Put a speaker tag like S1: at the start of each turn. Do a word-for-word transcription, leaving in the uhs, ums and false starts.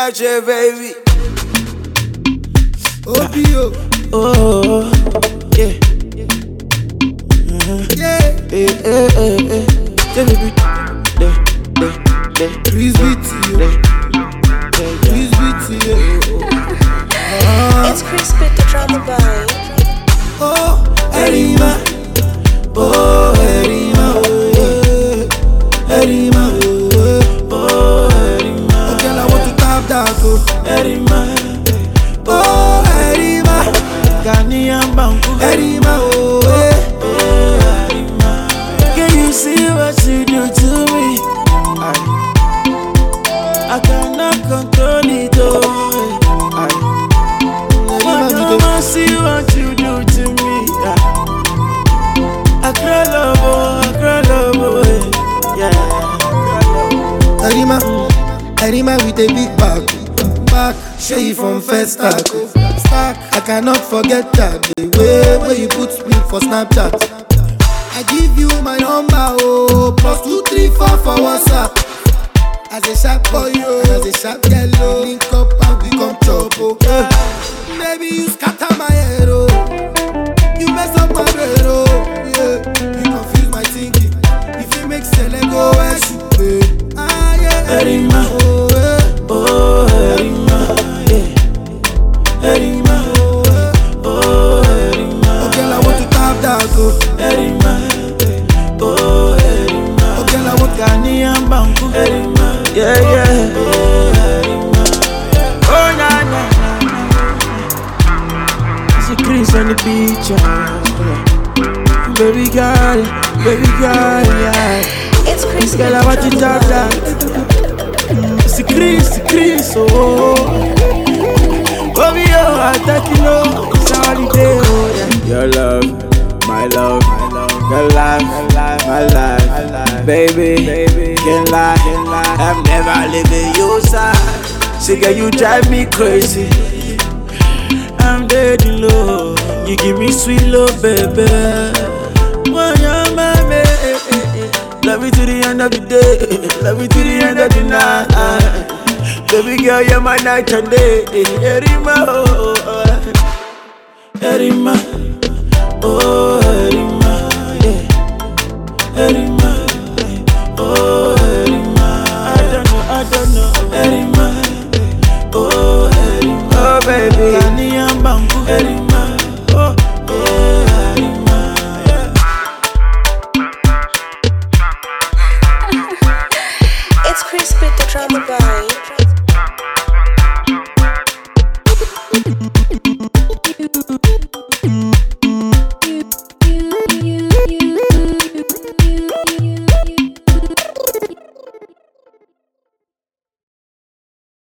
S1: Yache, baby.
S2: Obio.
S1: Oh, yeah. Uh-huh.
S2: Yeah.
S1: Eh, eh, eh, eh. Tell me, de, de, de.
S2: Chris B T. Chris B T.
S3: It's Chris B T, the drama boy.
S2: Oh, Erima. Oh, Erima. Oh, Erima. Oh, Erima. Oh, girl, I want to tap that. Oh,
S1: Erima.
S2: Oh, Erima.
S1: Ghanaian Banku.
S2: Erima. Oh,
S1: Erima. Can you see what you do to me? I, I cannot control it. Oh, I, I see what you do to me. I cry love, oh, I cry love, oh, yeah.
S2: Erima. Erima with a big back. Back, show you from first start. Stack, I cannot forget that. The way where you put me for Snapchat. I give you my number, oh, plus two, three, four for WhatsApp. As a sharp boy, oh, as a sharp yellow, link up and we come chop, oh. Yeah. Maybe you scatter my head, oh. You mess up my brain, oh. Yeah. You confuse my thinking. If you make Sele go where she pay. Ah, yeah.
S1: Erima.
S2: Oh, yeah.
S1: Oh, Erima, yeah. Erima, oh, Erima.
S2: Oh, girl, I want to tap that, oh.
S1: Erima, oh, Erima.
S2: Oh, girl, I want
S1: Ghanaian Banku. Erima, yeah, yeah. Oh, Erima. Oh, na, na, na. It's a Chris on the beach, yeah. Baby girl, baby girl, yeah.
S3: It's Chris B T,
S1: Girl, I want to tap that. It's Chris, Chris, oh. Baby, oh, I thought you know it's a holiday, oh, yeah. Your love, my love, your life, my life, my life. Baby, baby, can't lie, can't lie. I'm never leaving your side. See, girl, you drive me crazy. I'm dead in love. You give me sweet love, baby. When you're my baby. Love me to the end of the day, love me to the end of the night. Baby girl, you're my night and day. Erima, oh, oh, Erima, oh, Erima, yeah. Erima.